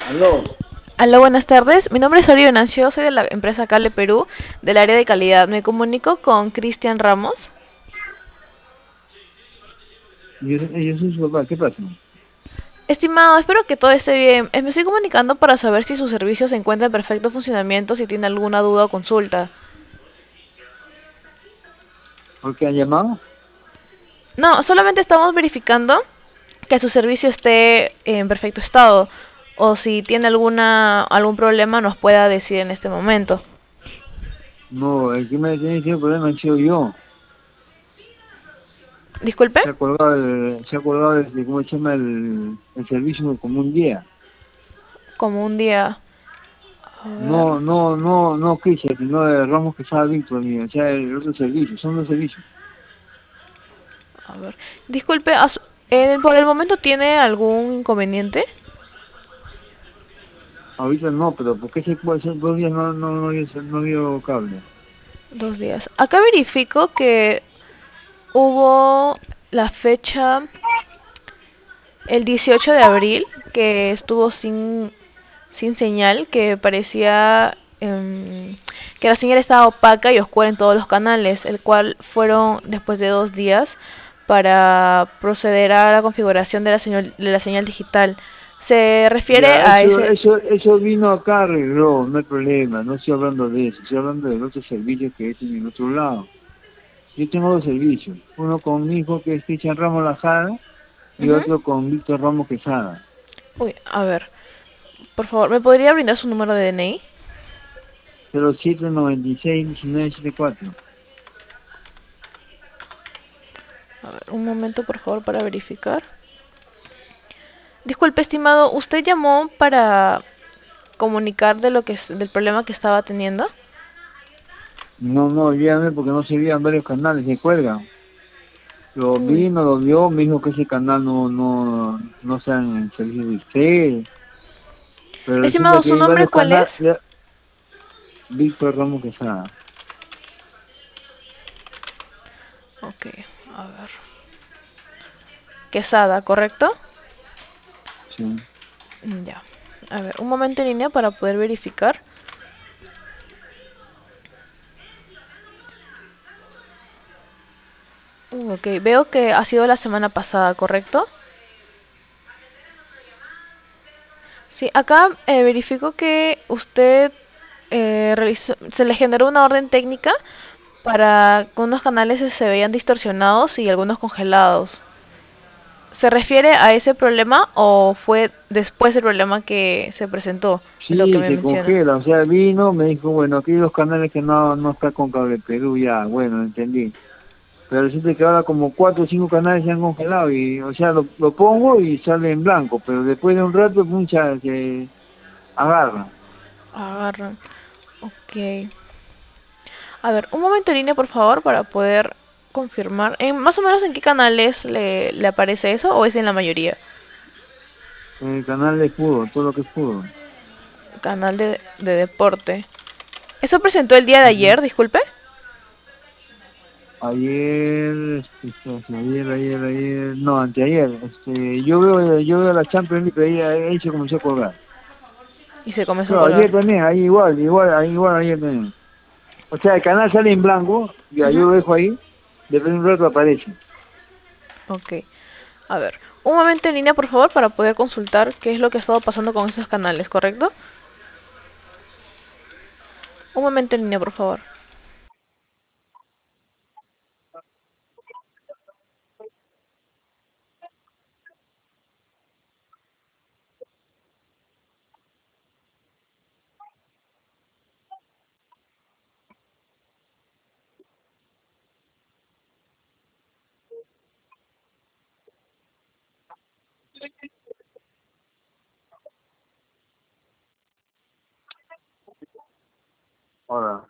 Aló, Hola, buenas tardes. Mi nombre es Ori Venancio, soy de la empresa Cale Perú, del área de calidad. Me comunico con Cristian Ramos. yo soy su papá, ¿qué pasa? Estimado, espero que todo esté bien. Me estoy comunicando para saber si su servicio se encuentra en perfecto funcionamiento, si tiene alguna duda o consulta. ¿Por qué han llamado? No, solamente estamos verificando que su servicio esté en perfecto estado. O si tiene algún problema nos pueda decir en este momento. No, el que me tiene ese problema he sido yo. Disculpe. Se ha colgado desde, ¿cómo se llama? El servicio como un día. Como un día. A ver. No Cristian, sino de Ramos Quesada Víctor, mío, o sea, el otro servicio, son dos servicios. A ver. Disculpe, por el momento tiene algún inconveniente. Ahorita no, pero ¿por qué se puede hacer 2 días no vio cable? 2 días. Acá verifico que hubo la fecha el 18 de abril que estuvo sin señal, que parecía que la señal estaba opaca y oscura en todos los canales, el cual fueron después de 2 días para proceder a la configuración de la señal digital. Se refiere Ya, a ese... eso vino acá, arregló, no hay problema, no estoy hablando de eso, estoy hablando del otro servicio que es en el otro lado. Yo tengo dos servicios, uno con mi hijo que es Cristian Ramos Lajada y Ujú. otro con Víctor Ramos Quesada. Uy, a ver, por favor, ¿me podría brindar su número de DNI? 07961974. A ver, un momento, por favor, para verificar. Disculpe, estimado, ¿usted llamó para comunicar del problema que estaba teniendo? No, llámame porque no se veían varios canales, se cuelgan. Lo Uy. vi, no lo vio, me dijo que ese canal no está en el servicio de usted, pero resulta Estimado, que ¿su hay nombre varios cuál canales, es? Víctor Ramos Quesada. Ok, a ver. Quesada, ¿correcto? Sí. Ya. A ver, un momento en línea para poder verificar. Ok, veo que ha sido la semana pasada, ¿correcto? Sí, acá verifico que usted se le generó una orden técnica para que unos canales se veían distorsionados y algunos congelados. ¿Se refiere a ese problema o fue después del problema que se presentó, lo que Sí, me se menciona? congela, o sea, vino, me dijo, bueno, aquí hay los canales que no está con Cable Perú, ya, bueno, entendí. Pero resulta que ahora como 4 o 5 canales se han congelado y, o sea, lo pongo y sale en blanco, pero después de un rato, mucha se agarra. Agarran. Ok. A ver, un momento en línea, por favor, para poder confirmar. ¿Más o menos en qué canales le aparece eso o es en la mayoría? En el canal de fútbol, todo lo que es fútbol. Canal de deporte. ¿Eso presentó el día de Ujú. ayer, disculpe? No, anteayer, yo veo la Champions League, pero ahí se comenzó a colgar. Y se comenzó a Pero colgar. ayer también, ahí igual ayer también. O sea, el canal sale en blanco, ya yo Ujú. lo dejo ahí, después de un rato aparece. Ok. A ver, un momento en línea, por favor, para poder consultar qué es lo que ha estado pasando con esos canales, ¿correcto? Un momento en línea, por favor. Ahora,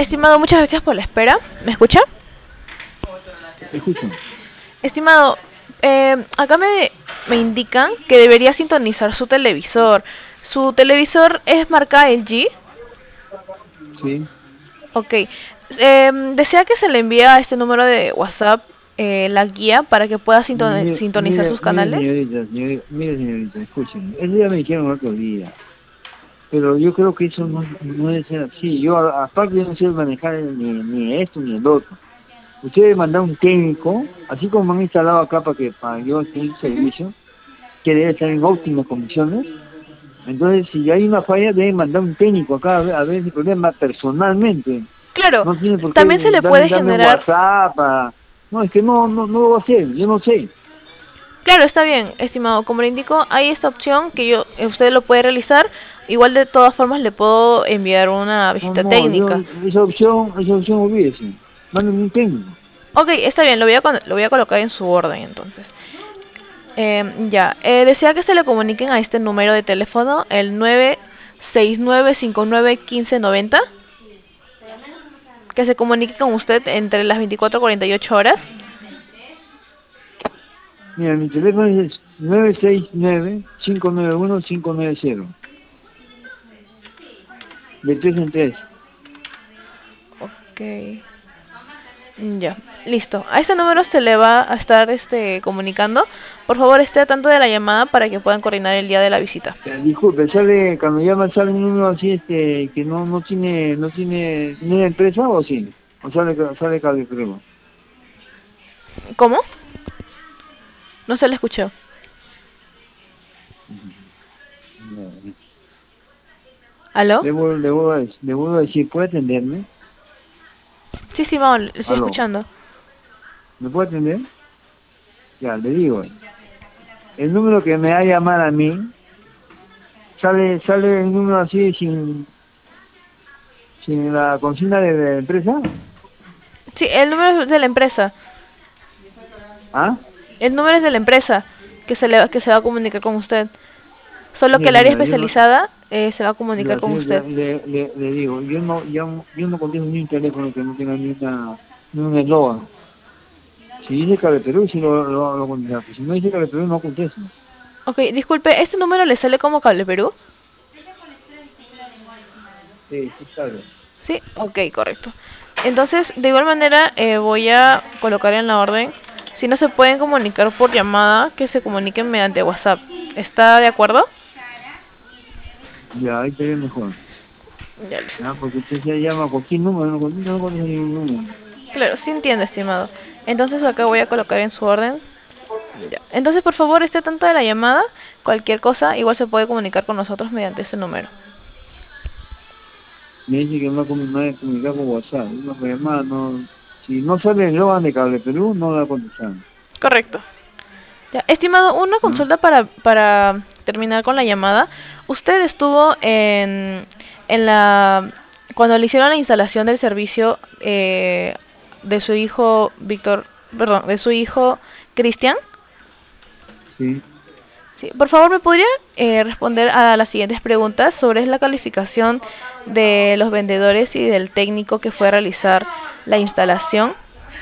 Estimado, muchas gracias por la espera. ¿Me escucha? Te escucho. Estimado, acá me indican que debería sintonizar su televisor. ¿Su televisor es marca LG? Sí. Ok. ¿Desea que se le envíe a este número de WhatsApp la guía para que pueda Mire, sintonizar mire, sus mire, canales? señorita, mire, señorita, escúcheme. Eso ya me dijeron el otro día. Pero yo creo que eso no debe ser así. Yo, aparte, yo no sé manejar ni esto ni el otro. Ustedes mandan un técnico, así como me han instalado acá para yo tener Ujú. servicio, que debe estar en óptimas condiciones. Entonces, si hay una falla, deben mandar un técnico acá a ver ese problema personalmente. Claro, No tiene por qué también se le darme, puede darme generar. WhatsApp. No, es que no lo voy a hacer, yo no sé. Claro, está bien, estimado. Como le indico, hay esta opción que usted lo puede realizar. Igual de todas formas le puedo enviar una visita Yo, técnica. esa opción olvídese. Mándenme un técnico. Ok, está bien, lo voy a colocar en su orden entonces. Ya, desea que se le comuniquen a este número de teléfono, el 969591590, que se comunique con usted entre las 24 y 48 horas. Mira, mi teléfono es 969-591-590. De tres en tres. Ok, ya, listo. A este número se le va a estar comunicando. Por favor, esté atento de la llamada para que puedan coordinar el día de la visita. Disculpe, cuando llama sale un número así, que no tiene ni una empresa o sí, o sale cable crema. ¿Cómo? No se le escuchó. No. ¿Aló? Le vuelvo a decir, ¿puede atenderme? Sí, sí, Mao, le estoy Aló, escuchando. ¿me puede atender? Ya, le digo, el número que me va a llamar a mí, sale el número así sin la consigna de la empresa. Sí, el número es de la empresa. ¿Ah? El número es de la empresa que se va a comunicar con usted. Solo que Mire, el área señora, yo no, especializada se va a comunicar ya, con sí, usted. le digo, yo no contesto ni un teléfono que no tenga ni un eslogan. Si dice Cable Perú, sí lo contesto. Si no dice Cable Perú, no contesto. Ok, disculpe, ¿este número le sale como Cable Perú? Sí, sí, claro. Sí, ok, correcto. Entonces, de igual manera, voy a colocar en la orden, si no se pueden comunicar por llamada, que se comuniquen mediante WhatsApp. ¿Está de acuerdo? Ya, ahí te ve mejor. Ya, listo. Ya, porque usted se llama a cualquier número, no conoce ningún número. Claro, sí entiendo, estimado. Entonces acá voy a colocar en su orden. Ya. Entonces, por favor, esté tanto de la llamada. Cualquier cosa, igual se puede comunicar con nosotros mediante ese número. Me dice que me va a comunicar por WhatsApp. No, pues, hermano, si no sale el eslogan de Cable Perú, no la contestar. Correcto. Ya. Estimado, una ¿No? consulta para terminar con la llamada. ¿Usted estuvo en la... cuando le hicieron la instalación del servicio de su hijo Víctor, perdón, de su hijo Cristian? Sí. Sí, por favor, ¿me podría responder a las siguientes preguntas sobre la calificación de los vendedores y del técnico que fue a realizar la instalación?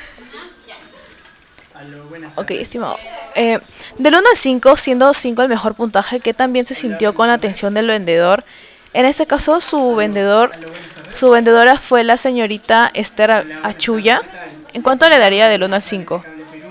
Ok, estimado. Eh, Del 1 al 5, siendo 5 el mejor puntaje, ¿qué también se sintió con la atención del vendedor? En este caso, su vendedora fue la señorita Esther Achuya. ¿En cuánto le daría del 1 al 5?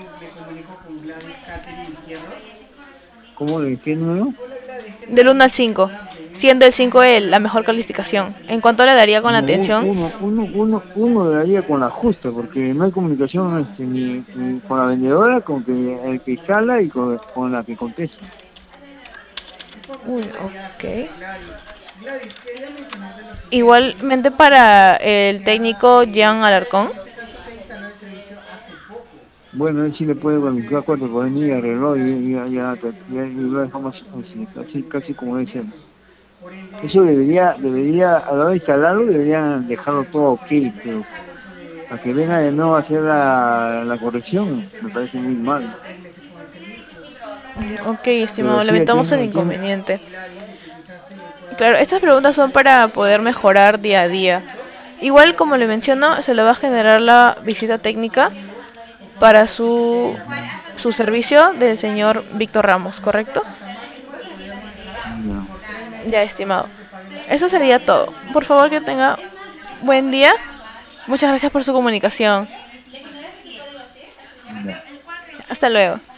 ¿Cómo? ¿De qué número? Del 1 al 5, siendo el 5 la mejor calificación. ¿En cuánto le daría con la No, atención? uno le daría con la justa, porque no hay comunicación ni con la vendedora, con el que instala y con la que contesta. Uy, ok. Igualmente para el técnico Jean Alarcón. Bueno, él sí le puede cualificar 4 por mí, arregló y lo dejamos así, casi como debe ser. Eso debería, a la hora de instalarlo, deberían dejarlo todo ok, pero a que venga de nuevo a hacer la corrección, me parece muy mal. Ok, Pero estimado, sí, lamentamos el inconveniente. Claro, estas preguntas son para poder mejorar día a día. Igual, como le menciono, se le va a generar la visita técnica para su servicio del señor Víctor Ramos, ¿correcto? Ya, Ya, estimado. Eso sería todo. Por favor, que tenga buen día. Muchas gracias por su comunicación. ya. Hasta luego.